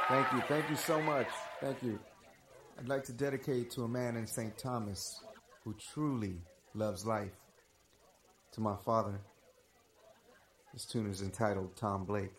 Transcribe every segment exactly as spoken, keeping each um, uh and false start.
Thank you. Thank you so much. Thank you. I'd like to dedicate to a man in Saint Thomas who truly loves life. To my father. This tune is entitled Tom Blake.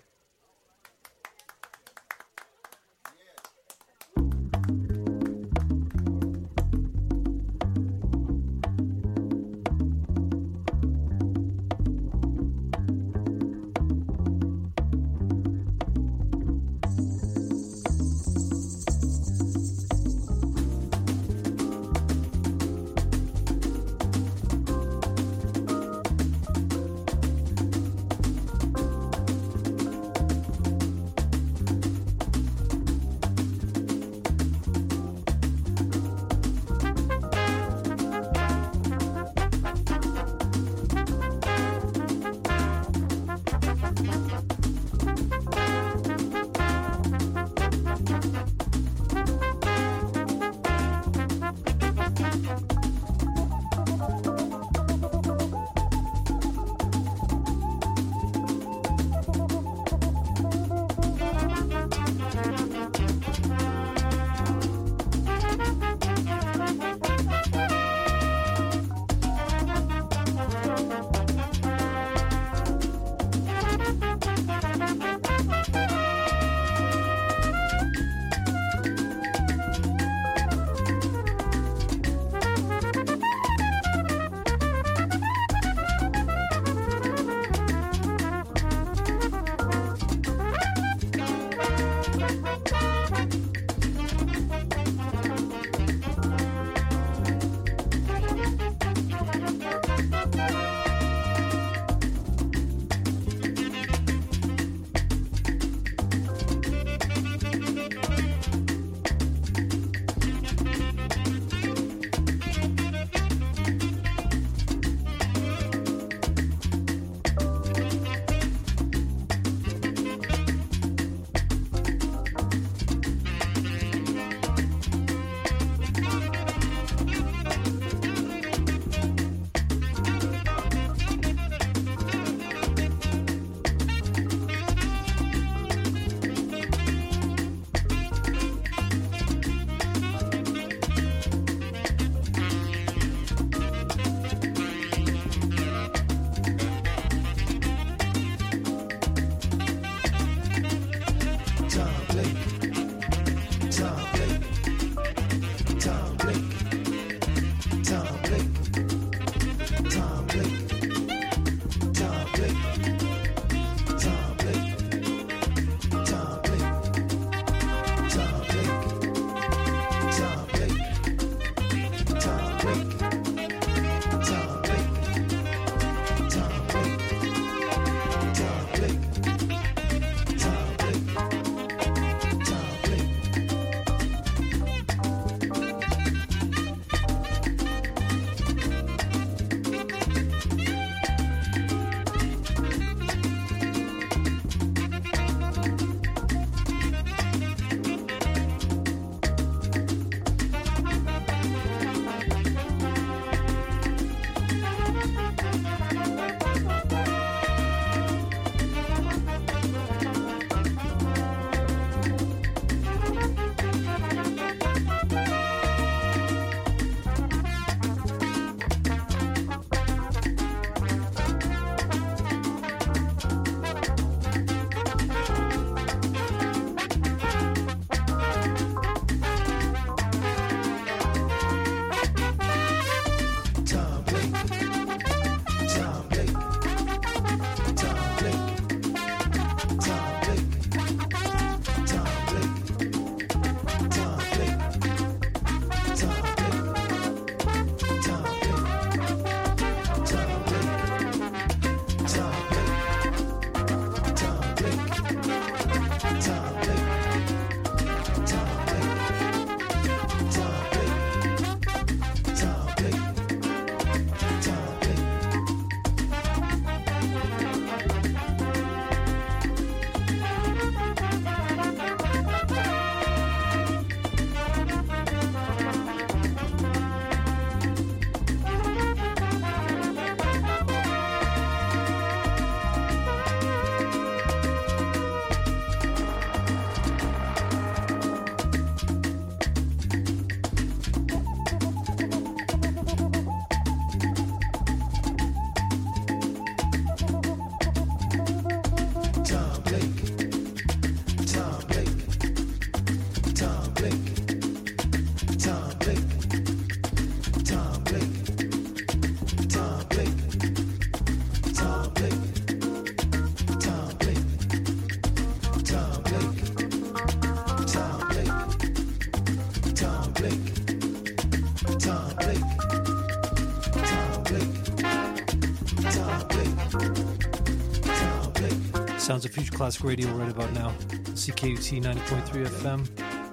Sounds of Future Classic Radio right about now. C K U T ninety point three F M.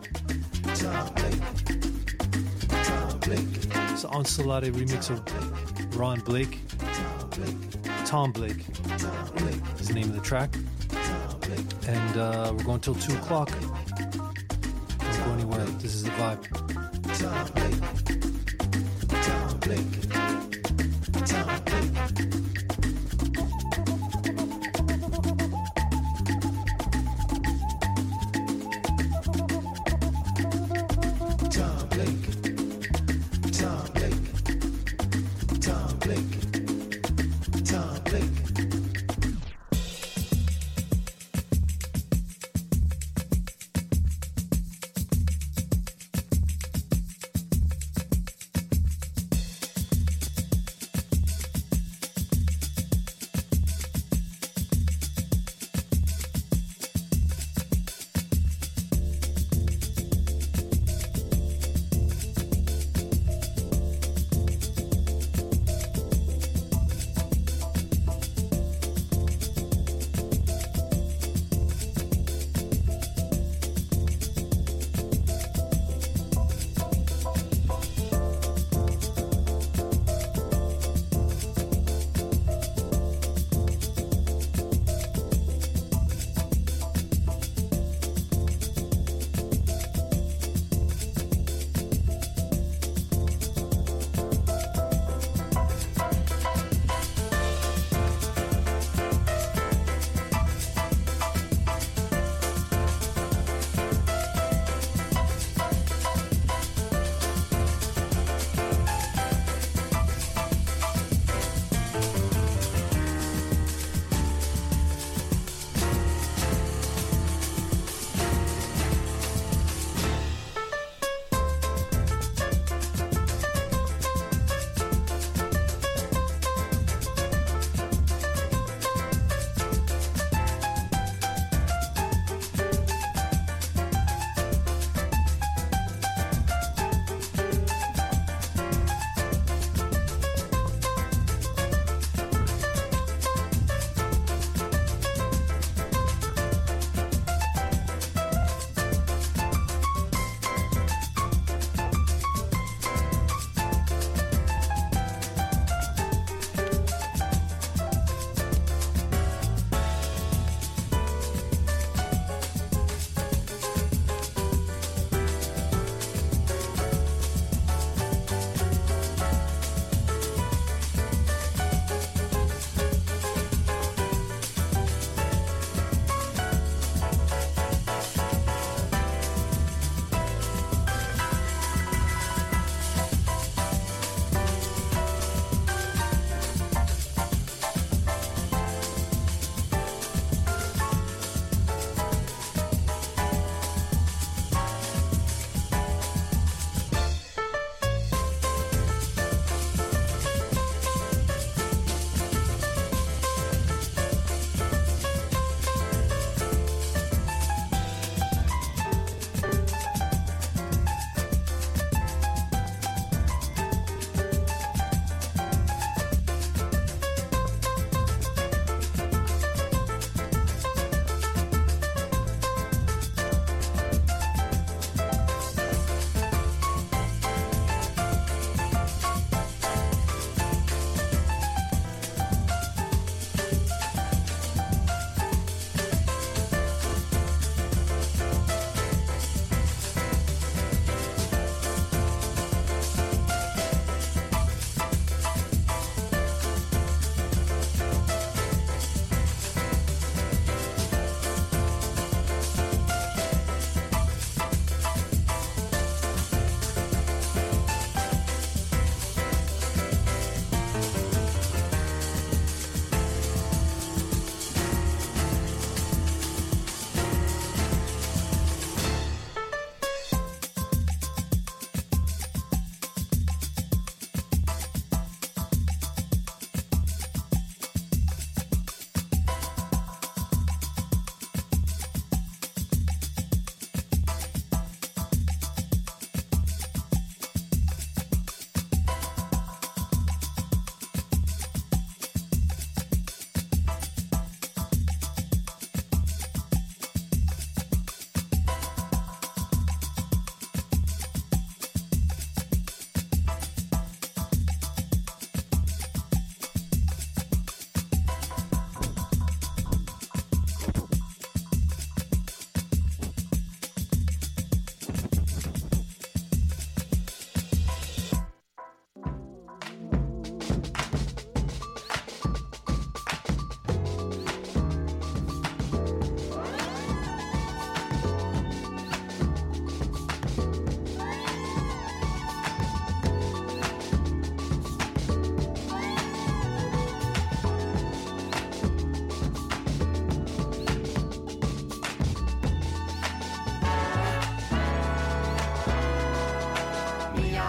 It's an Ensalade remix of Ron Blake. Tom Blake is the name of the track. And uh, we're going till two o'clock. Don't go anywhere. This is the vibe. Tom Blake. Tom Blake. Tom Blake.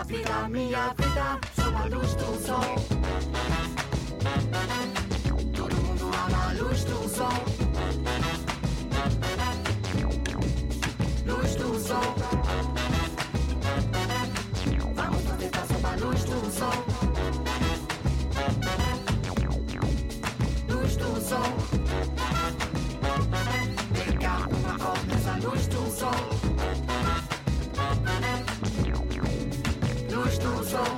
vida, minha vida, sou a luz do sol. Todo mundo ama a luz do sol. Luz do sol. Vamos protetar sob a luz do sol. Luz do sol. Pegar uma cor nessa luz do sol. Luz do sol.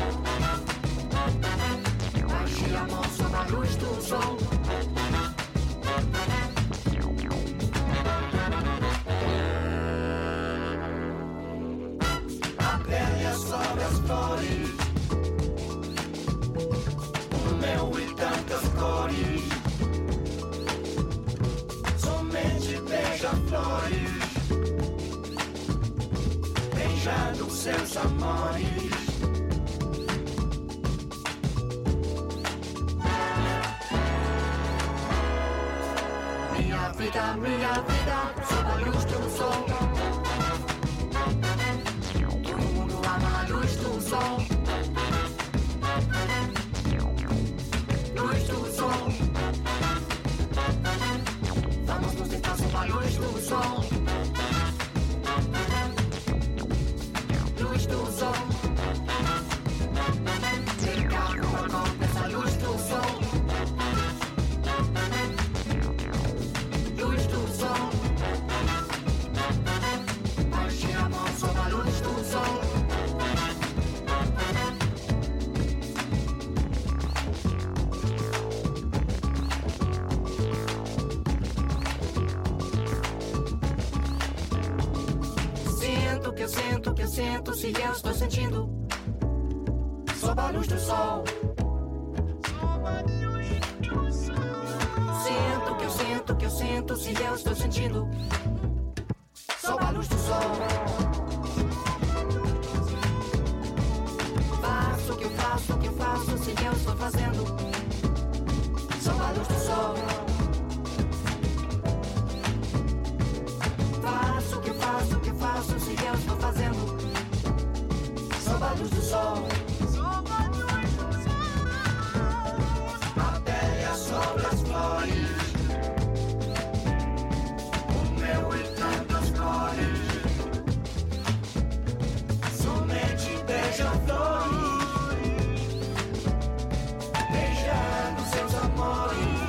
Baixe a mão sob a luz do sol. A pele sobre as flores. O meu e tantas cores. Somente beija-flores. Beijando seus amores. Minha vida, minha vida, sob a luz do sol. Todo mundo ama a luz do sol. Luz do sol. Vamos nos deitar sob a luz do sol. Luz do sol. Pegar uma cor dessa luz do sol. Luz do sol. Baixe a mão sob a luz do sol. Sinto que eu sinto que eu sinto se eu estou sentindo sob a luz do sol. Sinto que eu sinto que eu sinto se eu estou sentindo sob a luz do sol. Faço o que eu faço, o que eu faço se eu estou fazendo sob a luz do sol. Faço o que eu faço, o que eu faço se eu estou fazendo sob a luz do sol. A pele é sobre as flores. O meu e tantas cores. Somente beija-flores. Beijando seus amores.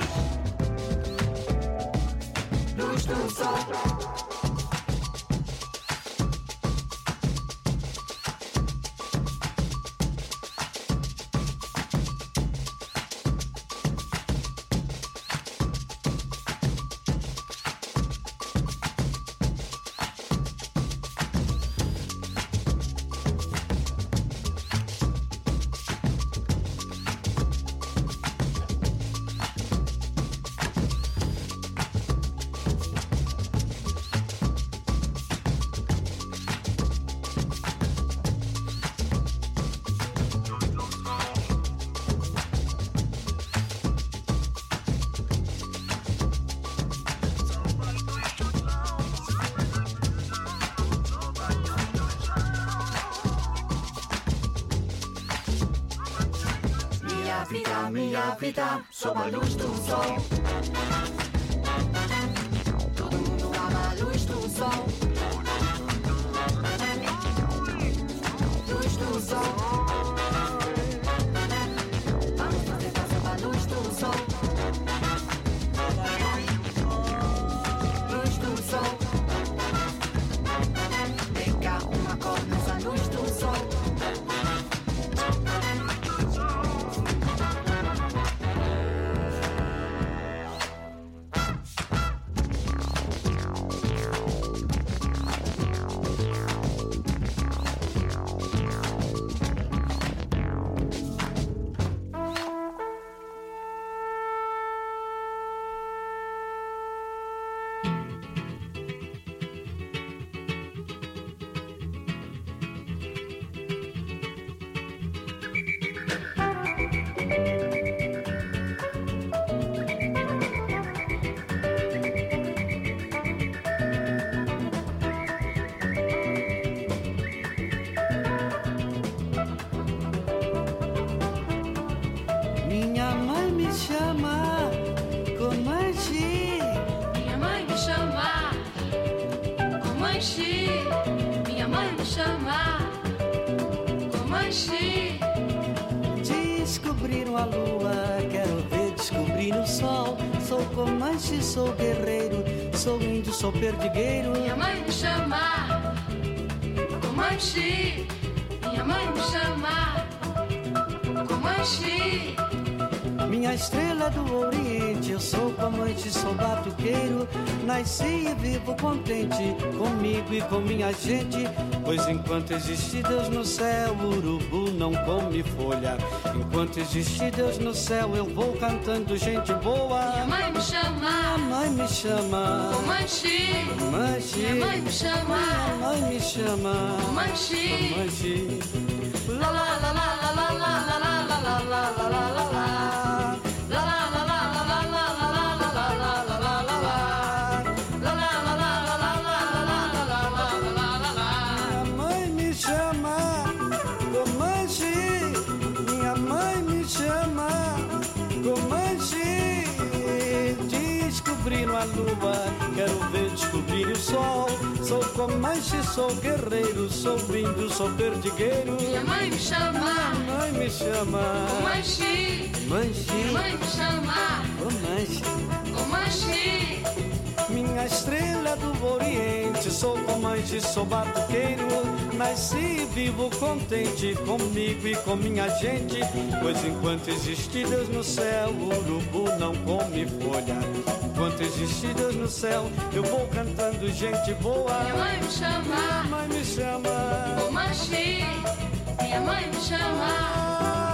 Luz do sol. Vida, minha vida, sob a luz do sol. Todo mundo ama a luz do sol. Luz do sol. Vamos protetar sob a luz do sol. Luz do sol. Pegar uma cor nessa luz do sol. Comanche, minha mãe me chama Comanche. Descobriram a lua, quero ver descobrir o sol. Sou Comanche, sou guerreiro, sou índio, sou perdigueiro. Minha mãe me chama Comanche, minha mãe me chama Comanche. Minha estrela do Oriente, eu sou Comanche, sou batuqueiro. Nasci e vivo contente, comigo e com minha gente. Pois enquanto existe Deus no céu, o urubu não come folha. Enquanto existe Deus no céu, eu vou cantando gente boa. Minha mãe me chama, minha mãe me chama Comanche, Comanche. minha mãe me chama, minha mãe me chama Comanche. Comanche. La la la la la la la la la la la la la la la la. A lua, quero ver descobrir o sol. Sou Comanche, sou guerreiro, sou índio, sou perdigueiro. Minha mãe me chama, minha mãe me chama Comanche, Comanche. minha mãe me chama Comanche. Comanche. Minha estrela do Oriente, sou Comanche, sou batuqueiro. Nasci e vivo contente, comigo e com minha gente. Pois enquanto existe Deus no céu, o urubu não come folha. Enquanto existe Deus no céu, eu vou cantando gente boa. Minha mãe me chama, minha mãe me chama Comanche, minha mãe me chama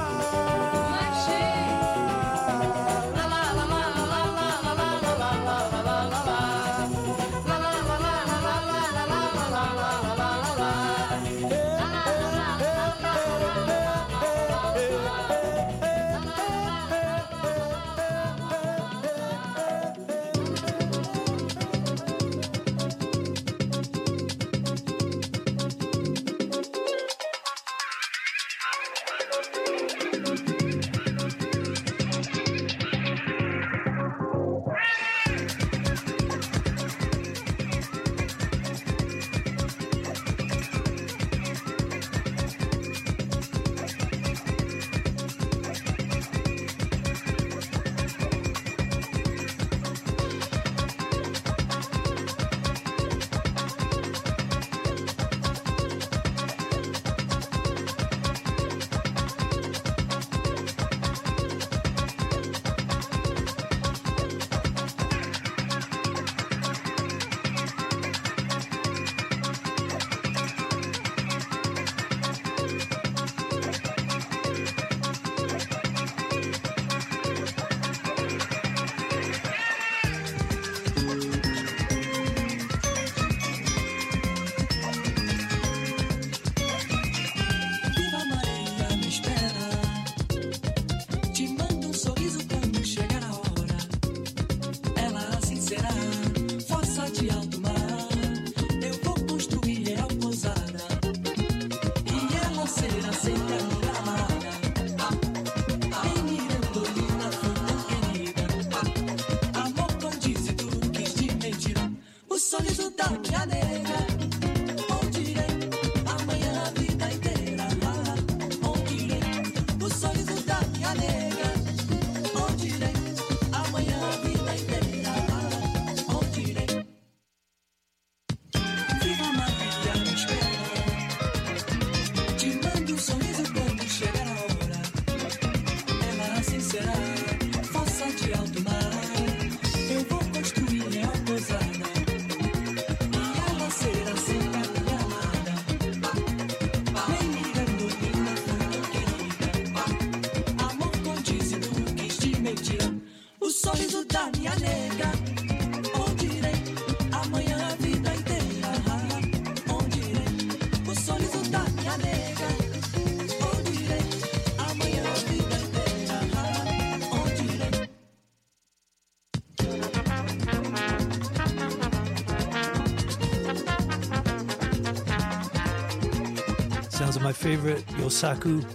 Sounds of my favorite, Yosaku.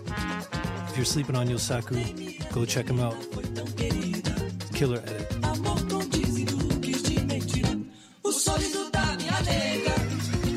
If you're sleeping on Yosaku, go check him out. Killer edit.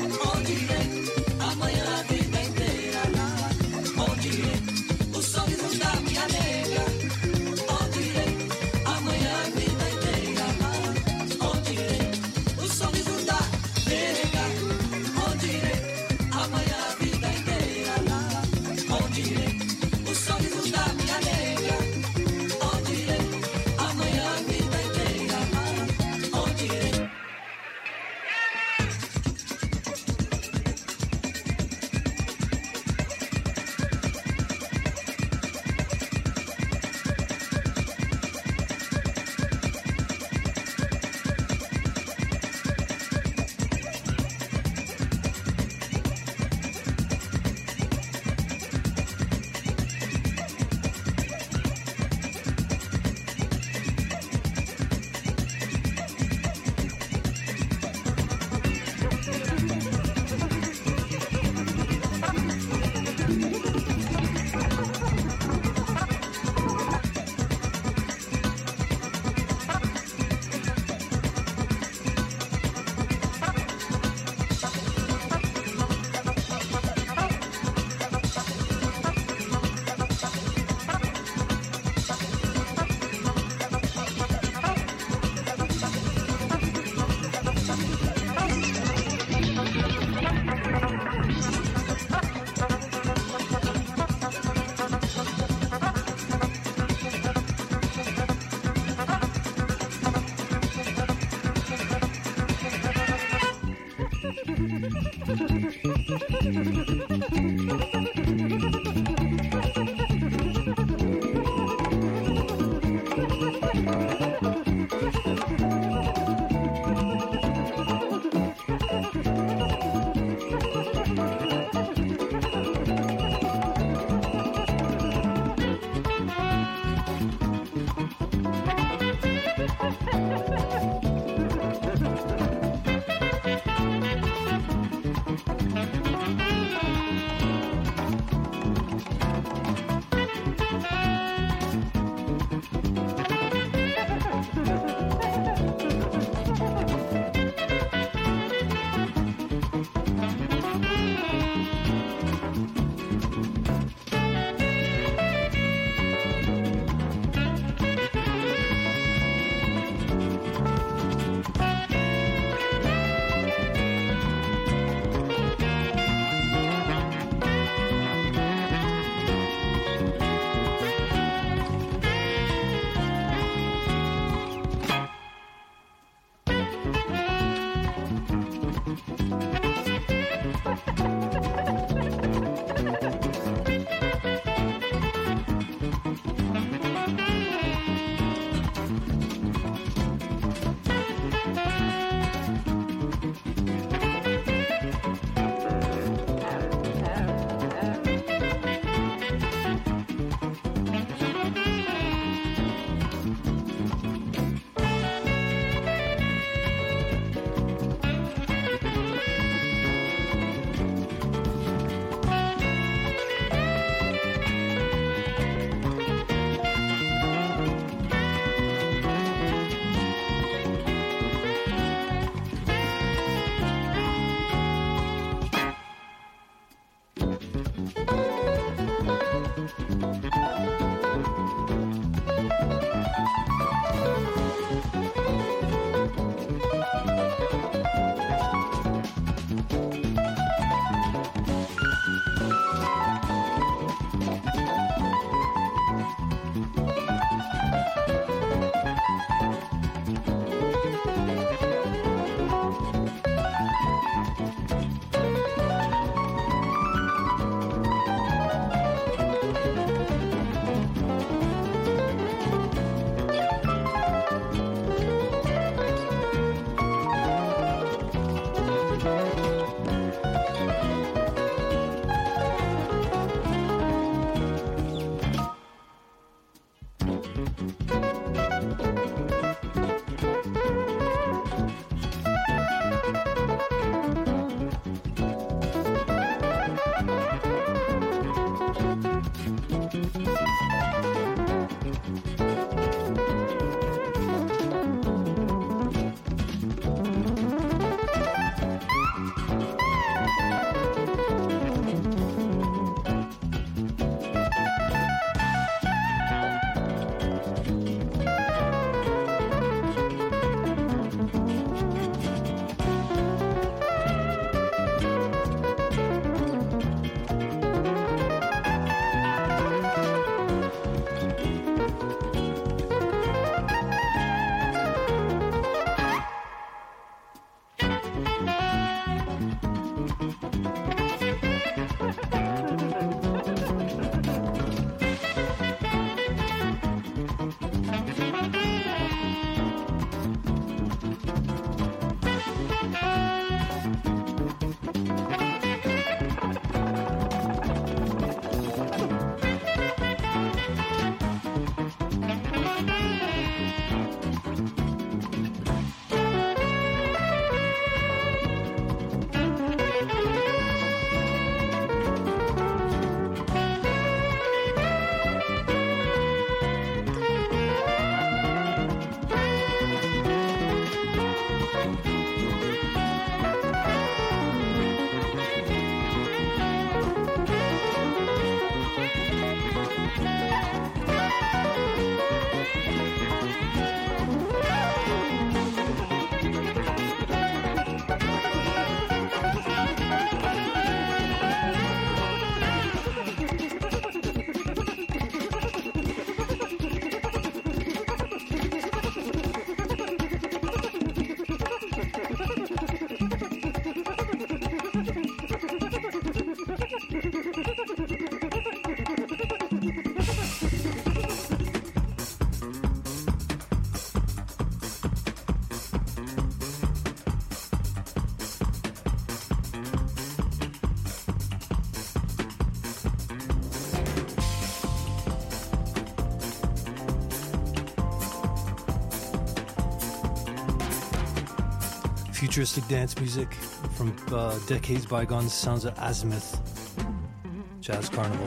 futuristic dance music from uh, decades bygone. Sounds of Azimuth Jazz Carnival.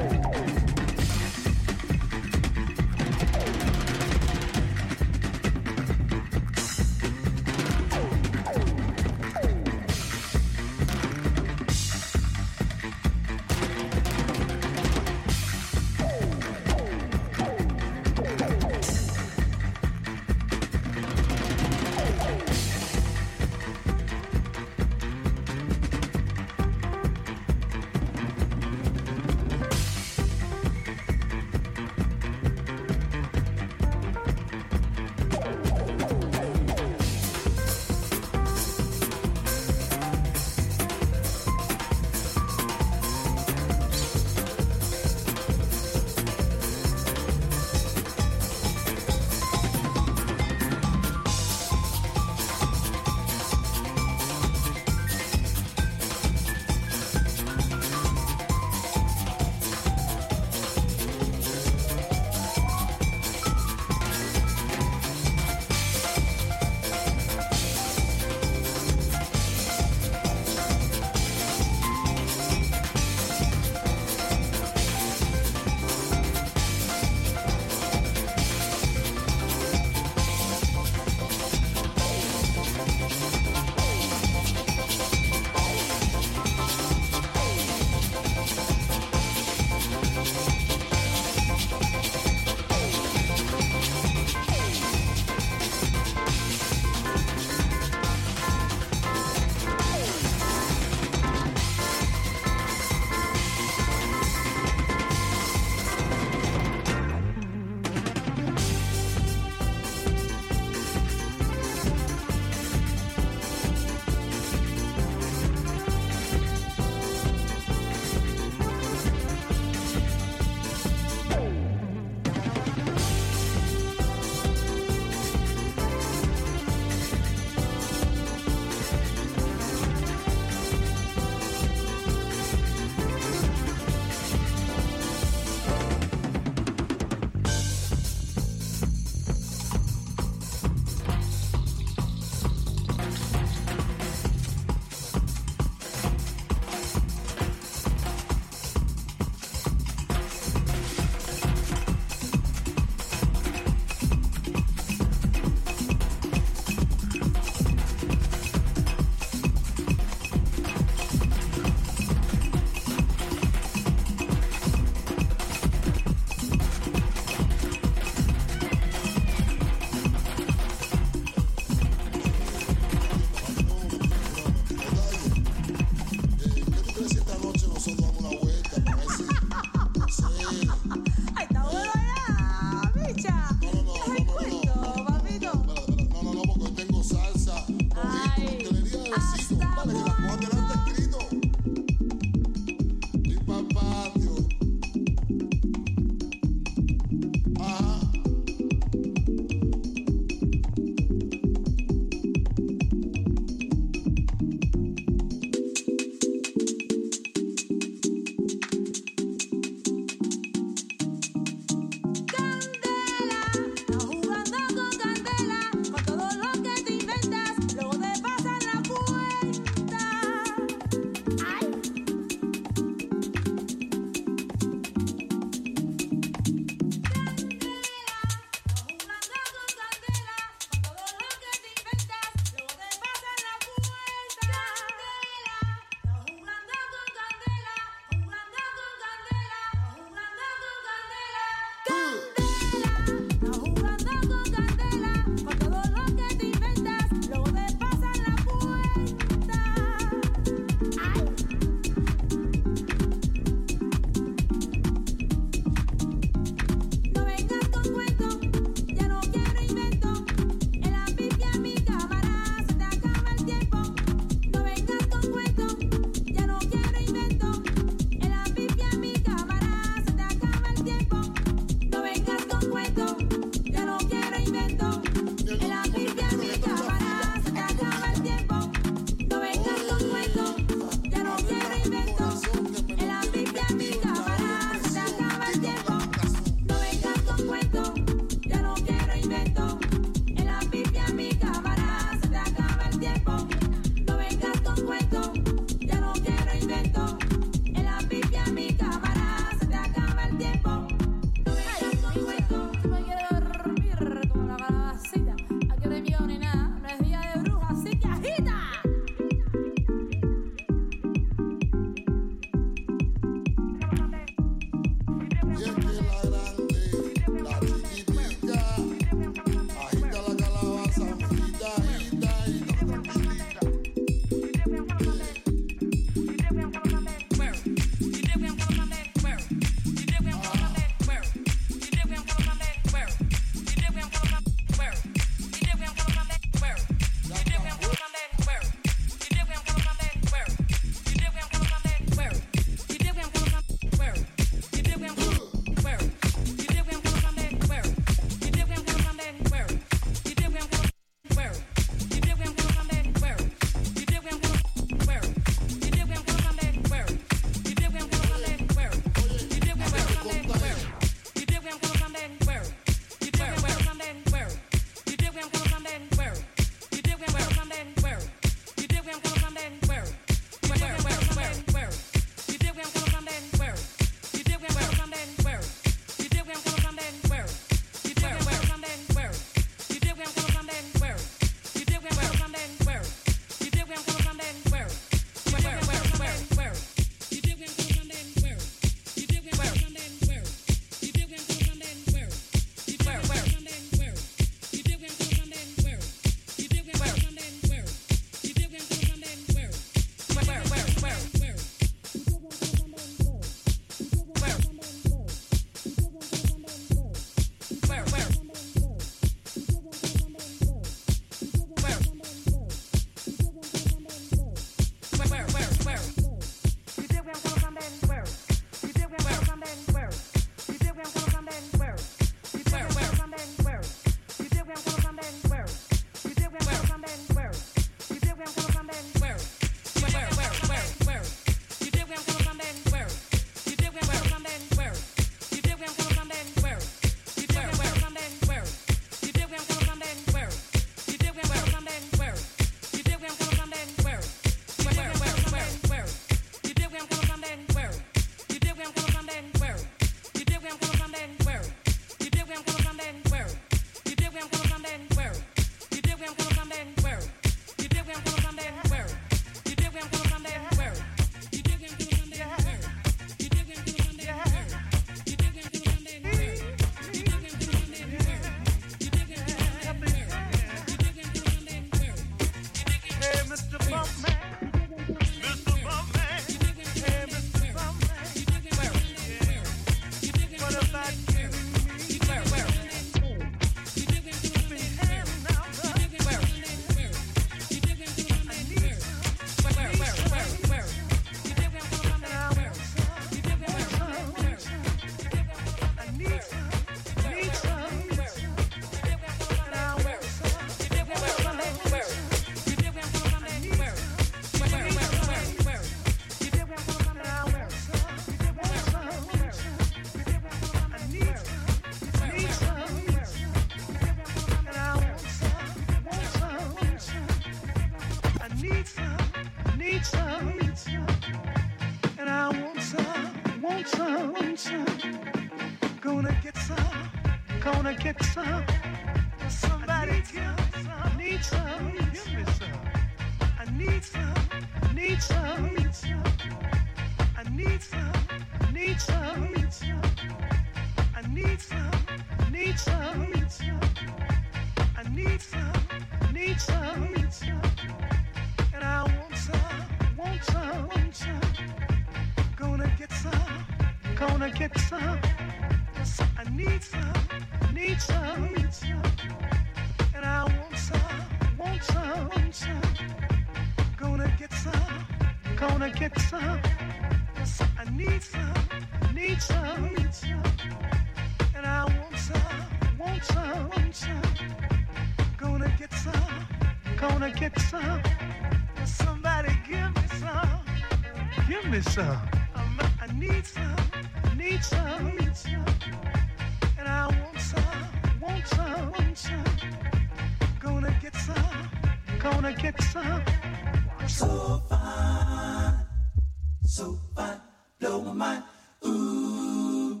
want some, want some. Gonna get some, gonna get some. Somebody give some, I need some, give me some. I need some, need some, need some. I need some, need some, need some. I need some, need some, need some. I need some, need some, need some. And I want some, want some, want some. Gonna get some, gonna get some. I need some, need some, need some. And I want some, want some, want some. Gonna get some, gonna get some. I need some, need some, need some. And I want some, want some, want some. Gonna get some, gonna get some. Somebody give me some, give me some. I need some, need some, need some. And I want some, want some, want some. Gonna get some, gonna get some. So fine, so fine, blow my mind. Ooh,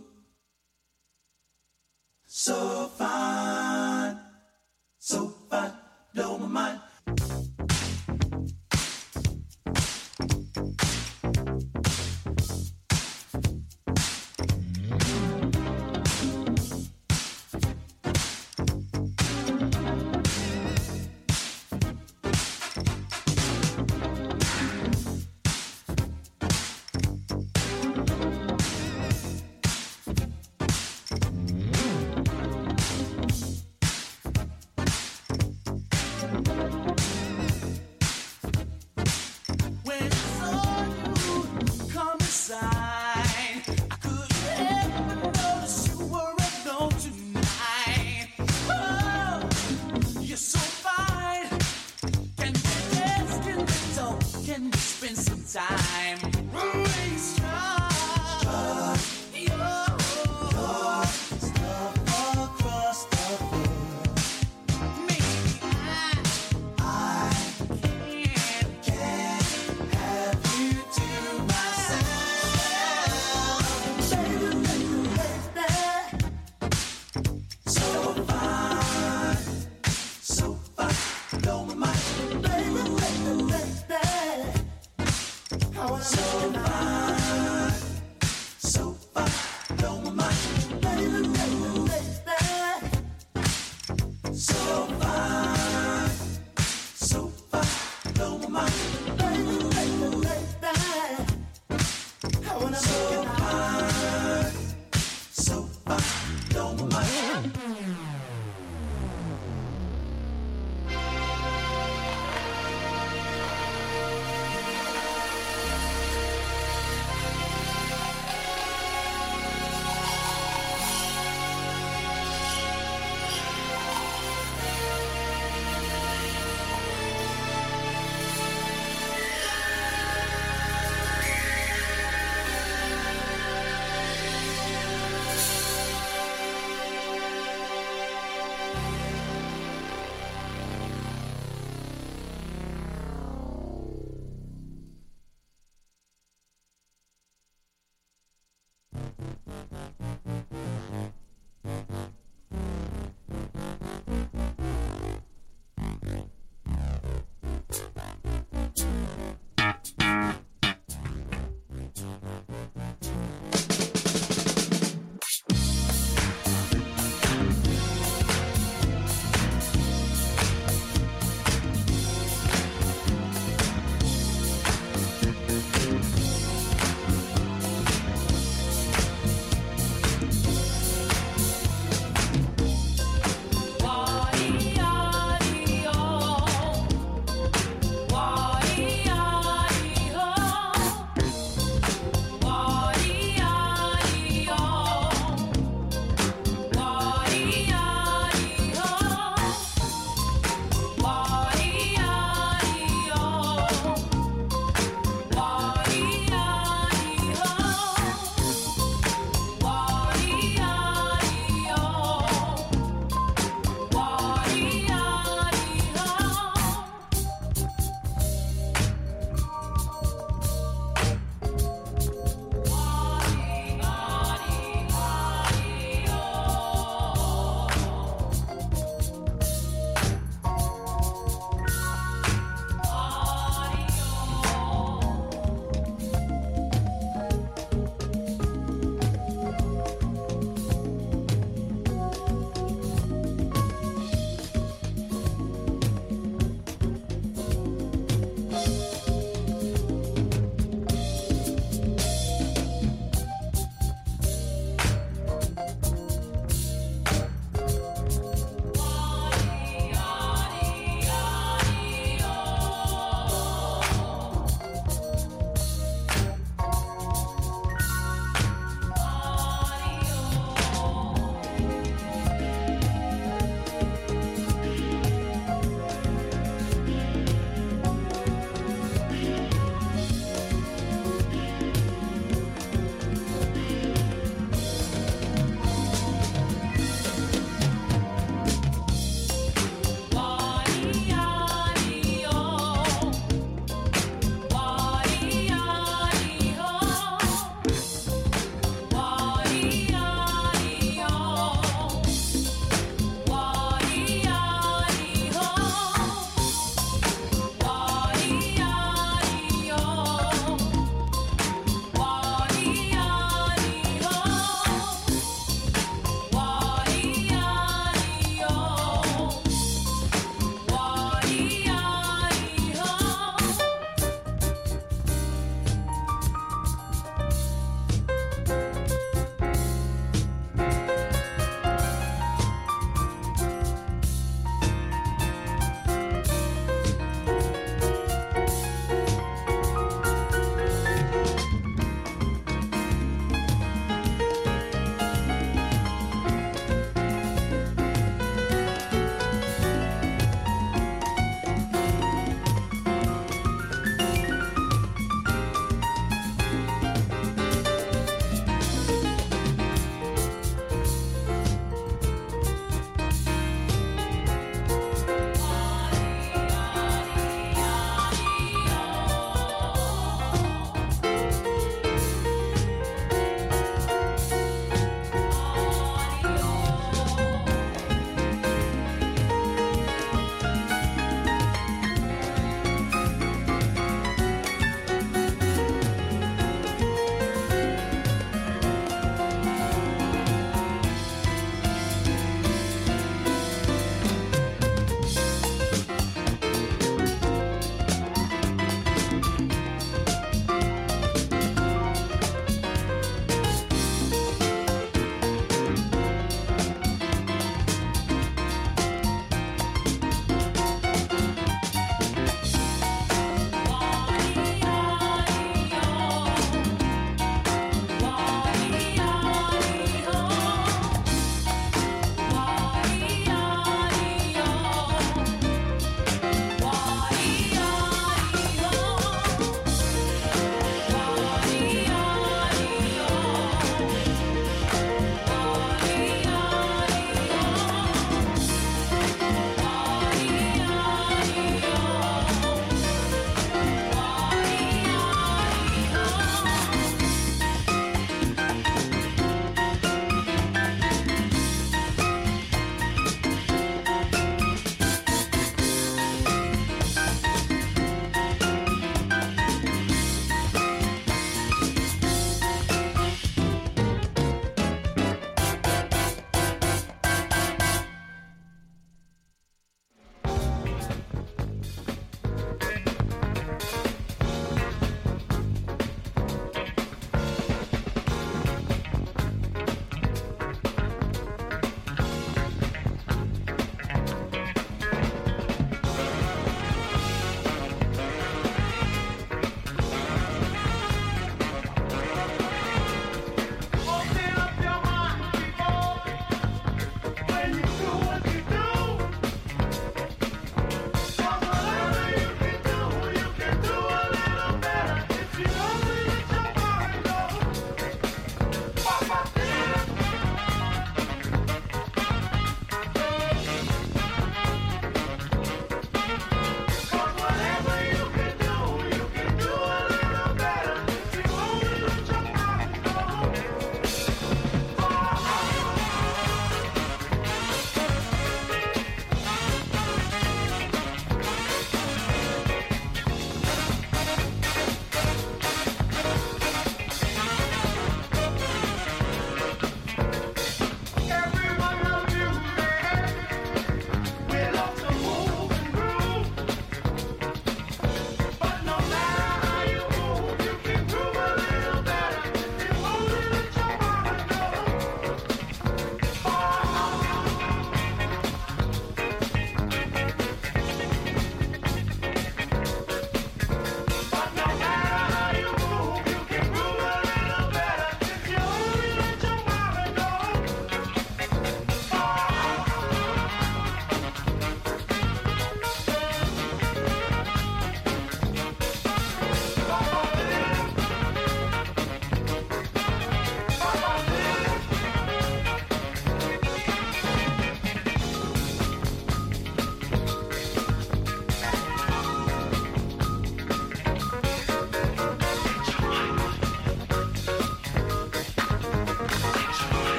so fine, so fine, blow my mind.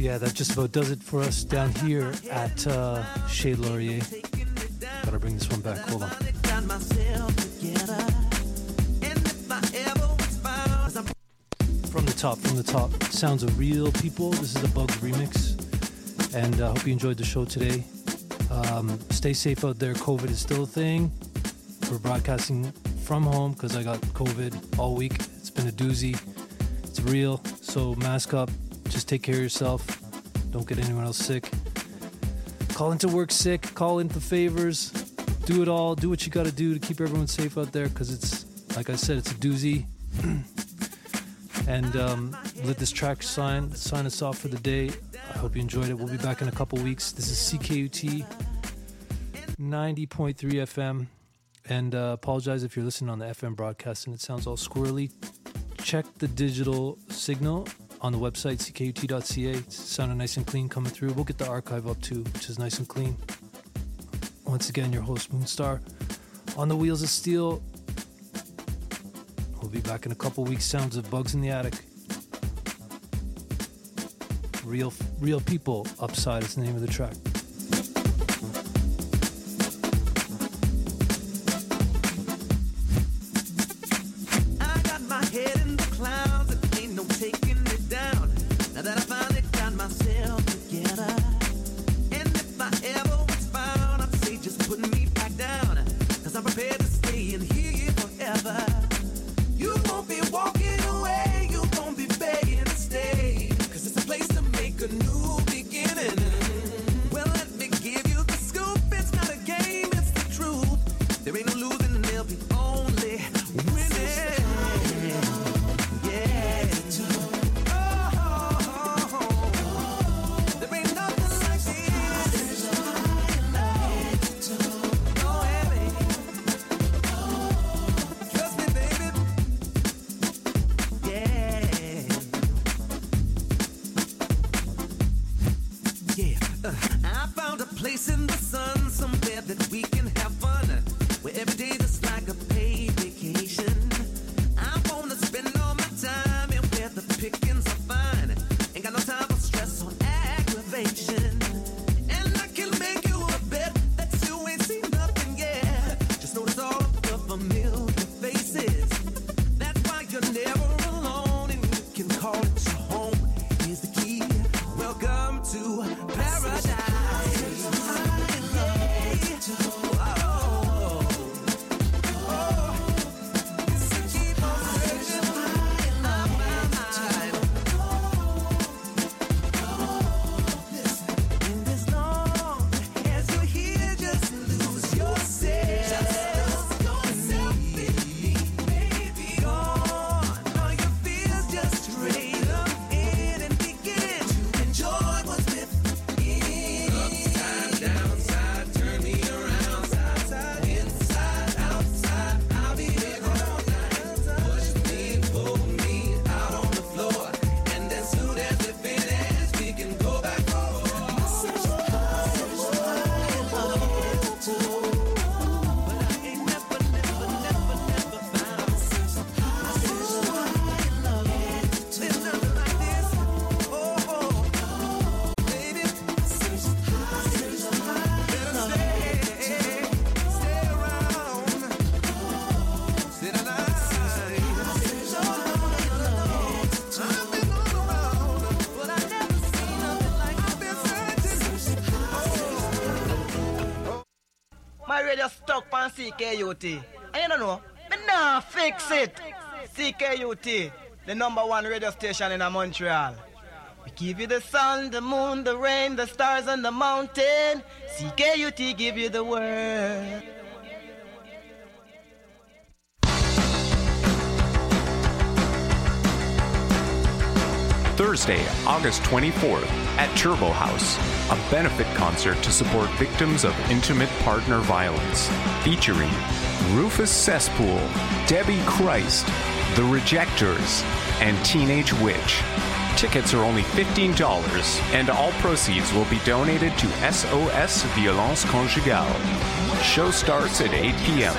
Yeah, that just about does it for us down here at uh, Chez Laurier. Gotta bring this one back. Hold on. From the top, from the top. Sounds of Real People. This is a Bugs remix. And I uh, hope you enjoyed the show today. Um, stay safe out there. COVID is still a thing. We're broadcasting from home because I got COVID all week. It's been a doozy. It's real. So mask up. Just take care of yourself. Don't get anyone else sick. Call into work sick. Call in for favors. Do it all. Do what you got to do to keep everyone safe out there because it's, like I said, it's a doozy. And um, let this track sign, sign us off for the day. I hope you enjoyed it. We'll be back in a couple weeks. This is C K U T ninety point three F M. And uh, apologize if you're listening on the F M broadcast and it sounds all squirrely. Check the digital signal on the website, c k u t dot c a. It's sounding nice and clean coming through. We'll get the archive up too, which is nice and clean. Once again, your host, Moonstar, on the wheels of steel. We'll be back in a couple weeks. Sounds of Bugs in the Attic. Real, real People Upside is the name of the track. I got my head in the clouds and ain't no taking it down. Now that I finally got myself together. And if I ever was found, I'd say just put me back down. Cause I'm prepared to stay in here forever. You won't be walking away, you won't be begging to stay. Cause it's a place to make a new beginning. Well, let me give you the scoop. It's not a game, it's the truth. There ain't no losing, there'll be only winning. Yeah. Oh, there ain't nothing like this. Oh, yeah, baby. Trust me, baby. Yeah. Yeah. Uh, I found a place in the sun, somewhere that we can have fun, where every day is like a paid vacation. I wanna spend all my time and where the pickings are fine. Ain't got no time for stress or aggravation. And I can make you a bet that you ain't seen nothing yet. Just notice all of the familiar faces. That's why you're never alone and you can call it your home. Here's the key. Welcome to paradise. Whoa. Oh. This is keep on searching in my mind. And as long as you're here, just lose yourself. Just lose yourself, baby. Gone. All your fears just straight up in and begin to enjoy what's within. Upside, downside, turn me around. Side, side, inside, outside. I'll be there all night. Push me, pull me out on the floor. And as soon as we finish, we can go back home. But I ain't never, never, never, never found. There's nothing like this. Oh, oh, baby. Better stay, stay around. Sit down. I've been all around, but I never seen nothing like I've been searching. My radio stuck on C K U T. And you don't know, me nah fix it. C K U T, the number one radio station in Montreal. We give you the sun, the moon, the rain, the stars, and the mountain. C K U T give you the world. Thursday, August twenty-fourth, at Turbo House, a benefit concert to support victims of intimate partner violence, featuring Rufus Cesspool, Debbie Christ, The Rejectors, and Teenage Witch. Tickets are only fifteen dollars, and all proceeds will be donated to S O S Violence Conjugale. Show starts at eight p.m.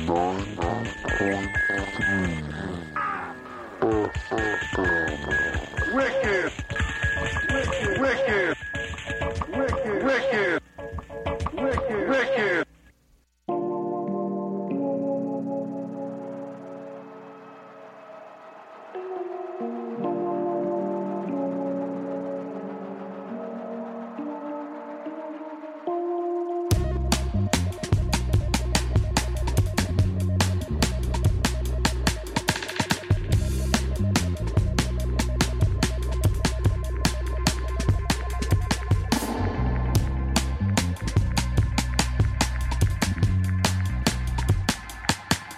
ninety point three.